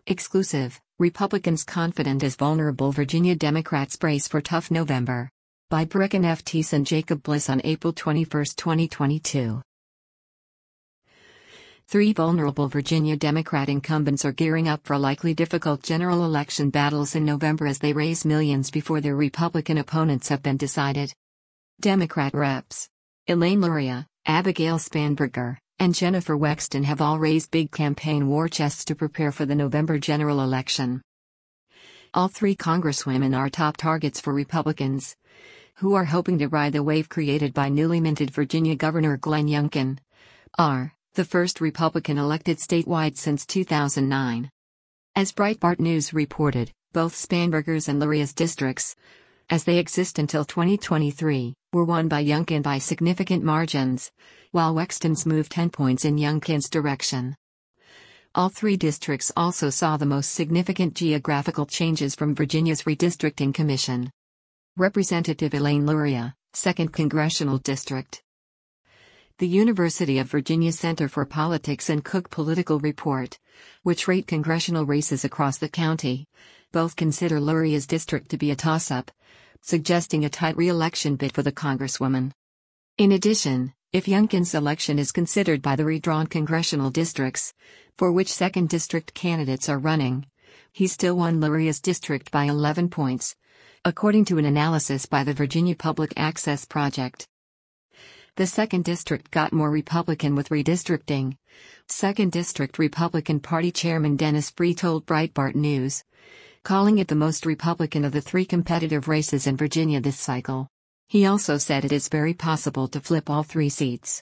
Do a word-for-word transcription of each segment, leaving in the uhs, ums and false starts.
Exclusive, Republicans confident as vulnerable Virginia Democrats brace for tough November. By Brecken F. Teese and Jacob Bliss on April twenty-first, twenty twenty-two. Three vulnerable Virginia Democrat incumbents are gearing up for likely difficult general election battles in November as they raise millions before their Republican opponents have been decided. Democrat Reps Elaine Luria, Abigail Spanberger, and Jennifer Wexton have all raised big campaign war chests to prepare for the November general election. All three congresswomen are top targets for Republicans, who are hoping to ride the wave created by newly minted Virginia Governor Glenn Youngkin, are the first Republican elected statewide since two thousand nine. As Breitbart News reported, both Spanberger's and Luria's districts, as they exist until twenty twenty-three, were won by Youngkin by significant margins, while Wexton's moved ten points in Youngkin's direction. All three districts also saw the most significant geographical changes from Virginia's redistricting commission. Representative Elaine Luria, second Congressional District. The University of Virginia Center for Politics and Cook Political Report, which rate congressional races across the county, both consider Luria's district to be a toss-up, suggesting a tight re-election bid for the congresswoman. In addition, if Youngkin's election is considered by the redrawn congressional districts, for which second district candidates are running, he still won Luria's district by eleven points, according to an analysis by the Virginia Public Access Project. The second district got more Republican with redistricting. second District Republican Party Chairman Dennis Free told Breitbart News, calling it the most Republican of the three competitive races in Virginia this cycle. He also said it is very possible to flip all three seats.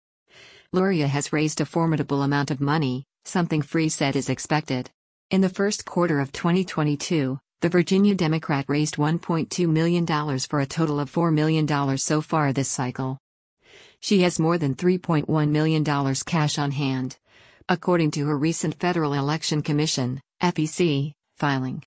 Luria has raised a formidable amount of money, something Free said is expected. In the first quarter of twenty twenty-two, the Virginia Democrat raised one point two million dollars for a total of four million dollars so far this cycle. She has more than three point one million dollars cash on hand, according to her recent Federal Election Commission, F E C, filing.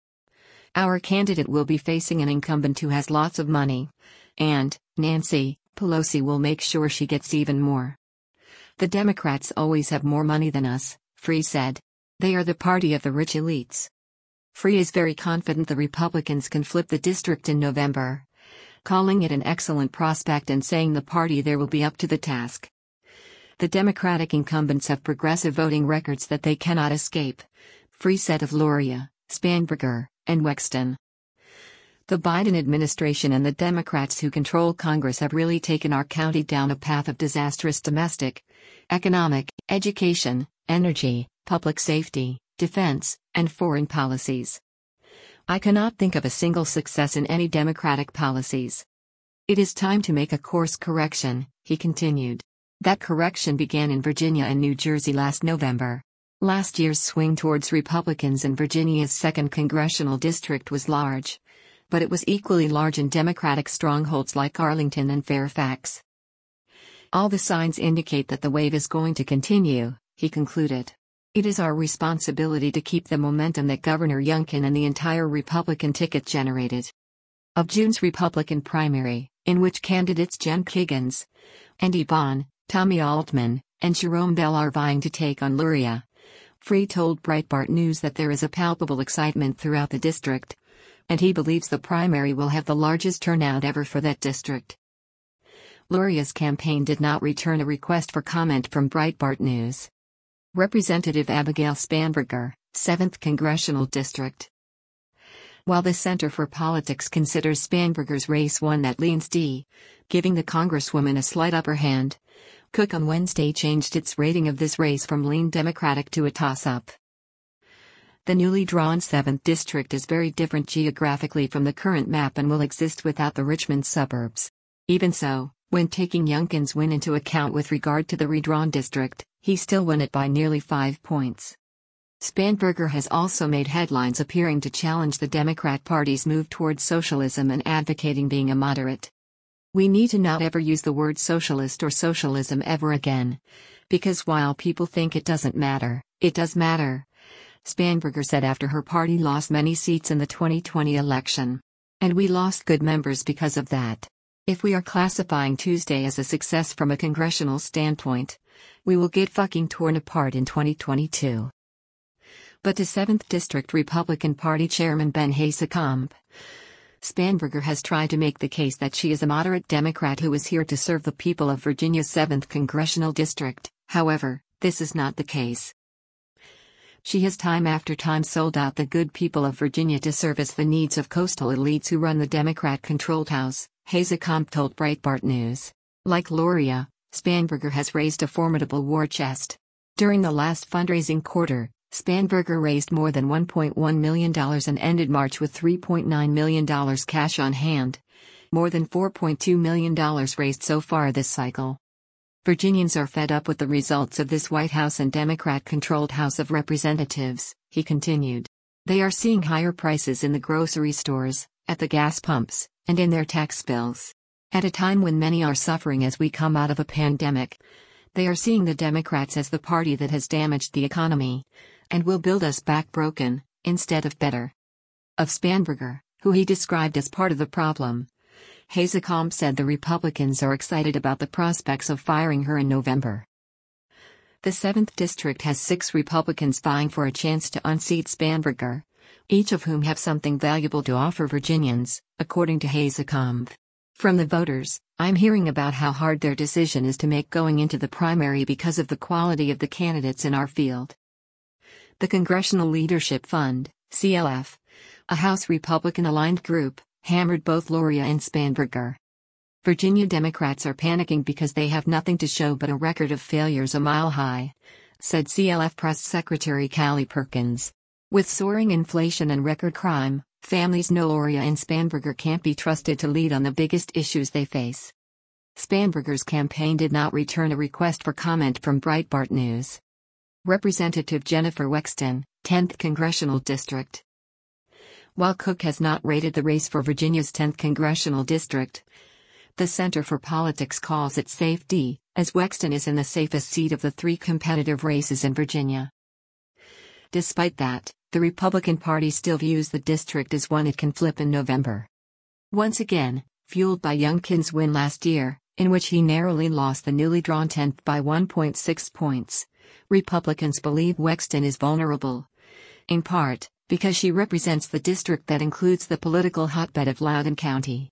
Our candidate will be facing an incumbent who has lots of money, and Nancy Pelosi will make sure she gets even more. The Democrats always have more money than us, Free said. They are the party of the rich elites. Free is very confident the Republicans can flip the district in November, calling it an excellent prospect and saying the party there will be up to the task. The Democratic incumbents have progressive voting records that they cannot escape, Free said of Luria, Spanberger, and Wexton. The Biden administration and the Democrats who control Congress have really taken our county down a path of disastrous domestic, economic, education, energy, public safety, defense, and foreign policies. I cannot think of a single success in any Democratic policies. It is time to make a course correction, he continued. That correction began in Virginia and New Jersey last November. Last year's swing towards Republicans in Virginia's second congressional district was large, but it was equally large in Democratic strongholds like Arlington and Fairfax. All the signs indicate that the wave is going to continue, he concluded. It is our responsibility to keep the momentum that Governor Youngkin and the entire Republican ticket generated. Of June's Republican primary, in which candidates Jen Kiggans, Andy Bonn, Tommy Altman, and Jerome Bell are vying to take on Luria, Free told Breitbart News that there is a palpable excitement throughout the district, and he believes the primary will have the largest turnout ever for that district. Luria's campaign did not return a request for comment from Breitbart News. Representative Abigail Spanberger, seventh Congressional District. While the Center for Politics considers Spanberger's race one that leans D, giving the congresswoman a slight upper hand, Cook on Wednesday changed its rating of this race from lean Democratic to a toss-up. The newly drawn seventh District is very different geographically from the current map and will exist without the Richmond suburbs. Even so, when taking Youngkin's win into account with regard to the redrawn district, he still won it by nearly five points. Spanberger has also made headlines appearing to challenge the Democrat Party's move towards socialism and advocating being a moderate. We need to not ever use the word socialist or socialism ever again, because while people think it doesn't matter, it does matter, Spanberger said after her party lost many seats in the twenty twenty election. And we lost good members because of that. If we are classifying Tuesday as a success from a congressional standpoint, we will get fucking torn apart in twenty twenty-two. But to seventh District Republican Party Chairman Ben Hazekamp, Spanberger has tried to make the case that she is a moderate Democrat who is here to serve the people of Virginia's seventh Congressional District. However, this is not the case. She has time after time sold out the good people of Virginia to service the needs of coastal elites who run the Democrat-controlled House, Hazekamp told Breitbart News. Like Luria, Spanberger has raised a formidable war chest. During the last fundraising quarter, Spanberger raised more than one point one million dollars and ended March with three point nine million dollars cash on hand. More than four point two million dollars raised so far this cycle. Virginians are fed up with the results of this White House and Democrat-controlled House of Representatives, he continued. They are seeing higher prices in the grocery stores, at the gas pumps, and in their tax bills. At a time when many are suffering as we come out of a pandemic, they are seeing the Democrats as the party that has damaged the economy and will build us back broken, instead of better. Of Spanberger, who he described as part of the problem, Hazekamp said the Republicans are excited about the prospects of firing her in November. The seventh District has six Republicans vying for a chance to unseat Spanberger, each of whom have something valuable to offer Virginians, according to Hazekamp. From the voters, I'm hearing about how hard their decision is to make going into the primary because of the quality of the candidates in our field. The Congressional Leadership Fund, C L F, a House Republican-aligned group, hammered both Luria and Spanberger. Virginia Democrats are panicking because they have nothing to show but a record of failures a mile high, said C L F Press Secretary Callie Perkins. With soaring inflation and record crime, families know Luria and Spanberger can't be trusted to lead on the biggest issues they face. Spanberger's campaign did not return a request for comment from Breitbart News. Representative Jennifer Wexton, tenth Congressional District. While Cook has not rated the race for Virginia's tenth Congressional District, the Center for Politics calls it safe D, as Wexton is in the safest seat of the three competitive races in Virginia. Despite that, the Republican Party still views the district as one it can flip in November. Once again, fueled by Youngkin's win last year, in which he narrowly lost the newly drawn tenth by one point six points, Republicans believe Wexton is vulnerable. In part, because she represents the district that includes the political hotbed of Loudoun County.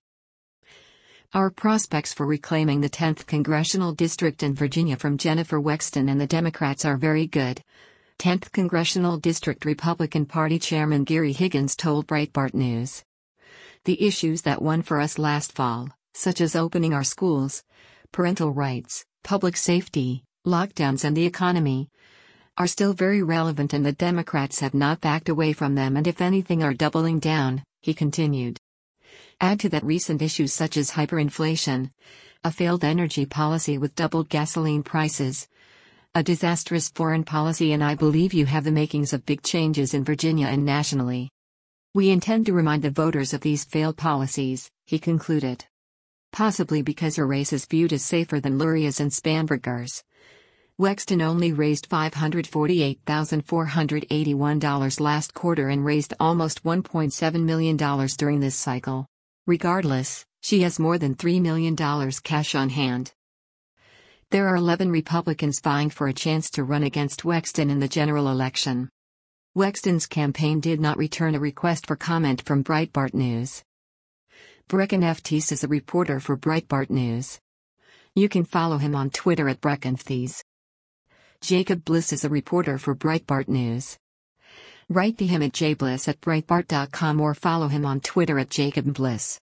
Our prospects for reclaiming the tenth Congressional District in Virginia from Jennifer Wexton and the Democrats are very good, tenth Congressional District Republican Party Chairman Gary Higgins told Breitbart News. The issues that won for us last fall, such as opening our schools, parental rights, public safety, lockdowns and the economy, are still very relevant and the Democrats have not backed away from them and if anything are doubling down, he continued. Add to that recent issues such as hyperinflation, a failed energy policy with doubled gasoline prices, a disastrous foreign policy and I believe you have the makings of big changes in Virginia and nationally. We intend to remind the voters of these failed policies, he concluded. Possibly because her race is viewed as safer than Luria's and Spanberger's. Wexton only raised five hundred forty-eight thousand four hundred eighty-one dollars last quarter and raised almost one point seven million dollars during this cycle. Regardless, she has more than three million dollars cash on hand. There are eleven Republicans vying for a chance to run against Wexton in the general election. Wexton's campaign did not return a request for comment from Breitbart News. Brecken Fties is a reporter for Breitbart News. You can follow him on Twitter at Breckenfties. Jacob Bliss is a reporter for Breitbart News. Write to him at jbliss at breitbart dot com or follow him on Twitter at Jacob Bliss.